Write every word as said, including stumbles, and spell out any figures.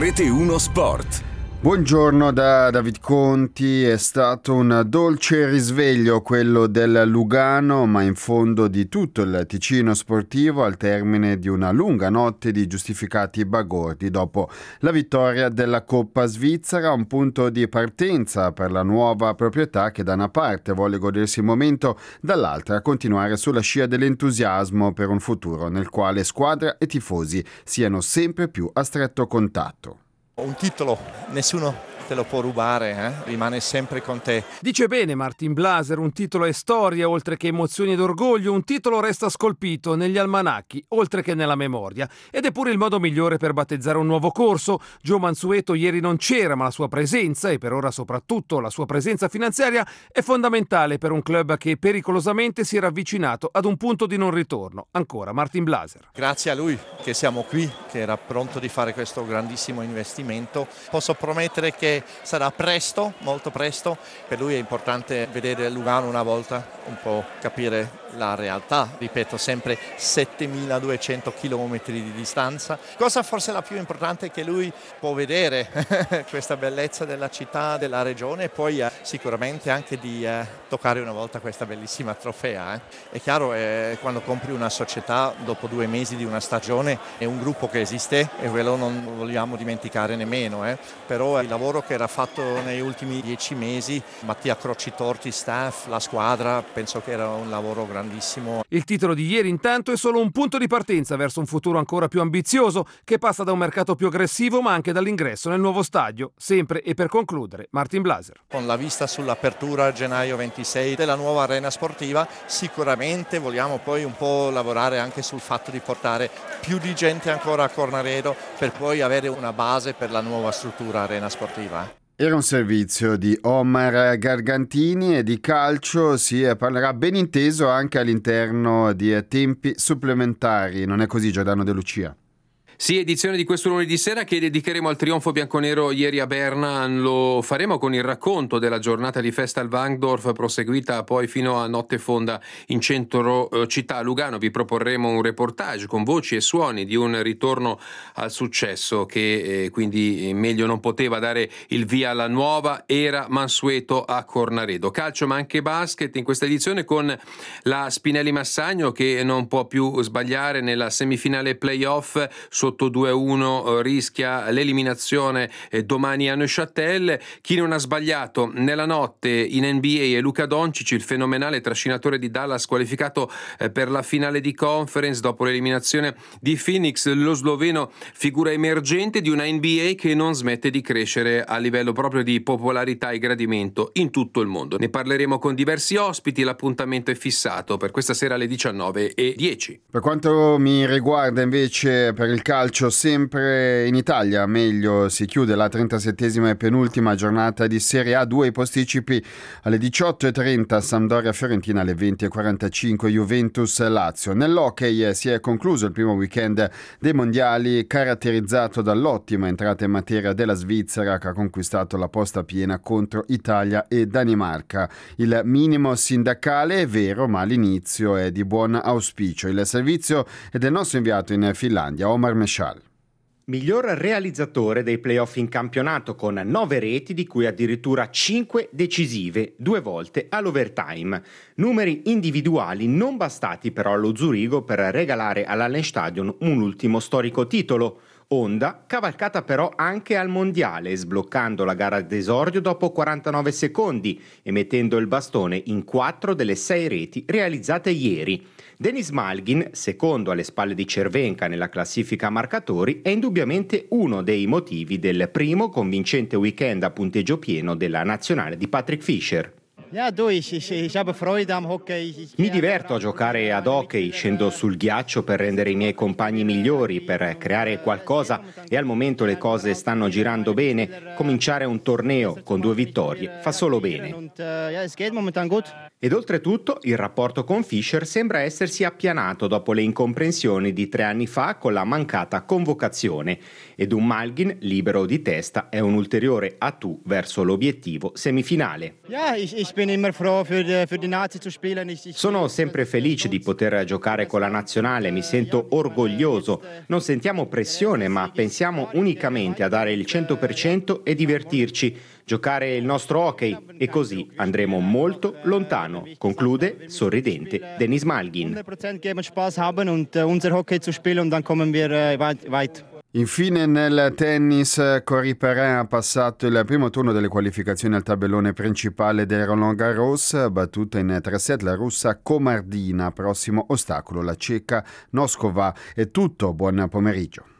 Rete uno Sport. Buongiorno da David Conti. È stato un dolce risveglio quello del Lugano, ma in fondo di tutto il Ticino sportivo al termine di una lunga notte di giustificati bagordi dopo la vittoria della Coppa Svizzera, un punto di partenza per la nuova proprietà che da una parte vuole godersi il momento, dall'altra continuare sulla scia dell'entusiasmo per un futuro nel quale squadra e tifosi siano sempre più a stretto contatto. Un titolo, nessuno te lo può rubare, eh? Rimane sempre con te. Dice bene Martin Blaser, un titolo è storia oltre che emozioni ed orgoglio, un titolo resta scolpito negli almanacchi oltre che nella memoria ed è pure il modo migliore per battezzare un nuovo corso. Gio Mansueto ieri non c'era, ma la sua presenza e per ora soprattutto la sua presenza finanziaria è fondamentale per un club che pericolosamente si era avvicinato ad un punto di non ritorno. Ancora Martin Blaser. Grazie a lui che siamo qui, che era pronto di fare questo grandissimo investimento. Posso promettere che sarà presto, molto presto. Per lui è importante vedere Lugano una volta, un po' capire la realtà. Ripeto sempre, settemiladuecento chilometri di distanza. Cosa forse la più importante è che lui può vedere questa bellezza della città, della regione e poi eh, sicuramente anche di eh, toccare una volta questa bellissima trofea. Eh. È chiaro, eh, quando compri una società dopo due mesi di una stagione è un gruppo che esiste e quello non vogliamo dimenticare nemmeno. Eh. Però il lavoro che era fatto negli ultimi dieci mesi, Mattia Crocitorti, staff, la squadra, penso che era un lavoro grandissimo. Il titolo di ieri intanto è solo un punto di partenza verso un futuro ancora più ambizioso che passa da un mercato più aggressivo ma anche dall'ingresso nel nuovo stadio. Sempre e per concludere Martin Blaser. Con la vista sull'apertura a gennaio ventisei della nuova arena sportiva sicuramente vogliamo poi un po' lavorare anche sul fatto di portare più di gente ancora a Cornaredo per poi avere una base per la nuova struttura arena sportiva. Era un servizio di Omar Gargantini e di calcio si parlerà ben inteso anche all'interno di tempi supplementari. Non è così, Giordano De Lucia? Sì, edizione di questo lunedì sera che dedicheremo al trionfo bianconero ieri a Berna. Lo faremo con il racconto della giornata di festa al Wankdorf, proseguita poi fino a notte fonda in centro eh, città a Lugano. Vi proporremo un reportage con voci e suoni di un ritorno al successo che eh, quindi eh, meglio non poteva dare il via alla nuova era Mansueto a Cornaredo. Calcio ma anche basket in questa edizione con la Spinelli Massagno che non può più sbagliare nella semifinale playoff. Sotto due a uno rischia l'eliminazione domani a Neuchâtel. Chi non ha sbagliato nella notte in N B A è Luka Doncic, il fenomenale trascinatore di Dallas qualificato per la finale di conference dopo l'eliminazione di Phoenix. Lo sloveno figura emergente di una N B A che non smette di crescere a livello proprio di popolarità e gradimento in tutto il mondo. Ne parleremo con diversi ospiti, l'appuntamento è fissato per questa sera alle diciannove e dieci. Per quanto mi riguarda invece per il calcio sempre in Italia, meglio si chiude la trentasettesima e penultima giornata di Serie A, due i posticipi alle diciotto e trenta Sampdoria-Fiorentina, alle venti e quarantacinque Juventus-Lazio. Nell'hockey si è concluso il primo weekend dei mondiali caratterizzato dall'ottima entrata in materia della Svizzera che ha conquistato la posta piena contro Italia e Danimarca. Il minimo sindacale è vero, ma l'inizio è di buon auspicio. Il servizio è del nostro inviato in Finlandia, Omar Meshal. Miglior realizzatore dei playoff in campionato con nove reti, di cui addirittura cinque decisive, due volte all'overtime. Numeri individuali non bastati però allo Zurigo per regalare all'Hallenstadion un ultimo storico titolo. Honda cavalcata però anche al mondiale, sbloccando la gara d'esordio dopo quarantanove secondi e mettendo il bastone in quattro delle sei reti realizzate ieri. Denis Malgin, secondo alle spalle di Cervenka nella classifica marcatori, è indubbiamente uno dei motivi del primo convincente weekend a punteggio pieno della nazionale di Patrick Fischer. Mi diverto a giocare ad hockey, scendo sul ghiaccio per rendere i miei compagni migliori, per creare qualcosa e al momento le cose stanno girando bene. Cominciare un torneo con due vittorie fa solo bene. Ed oltretutto il rapporto con Fischer sembra essersi appianato dopo le incomprensioni di tre anni fa con la mancata convocazione. Ed un Malgin libero di testa è un ulteriore atu verso l'obiettivo semifinale. Sono sempre felice di poter giocare con la nazionale, mi sento orgoglioso. Non sentiamo pressione, ma pensiamo unicamente a dare il cento per cento e divertirci, giocare il nostro hockey e così andremo molto lontano, conclude sorridente Denis Malgin. Infine nel tennis, Corey Perrin ha passato il primo turno delle qualificazioni al tabellone principale del Roland Garros, battuta in tre set la russa Komardina, prossimo ostacolo la ceca Noskova. È tutto, buon pomeriggio.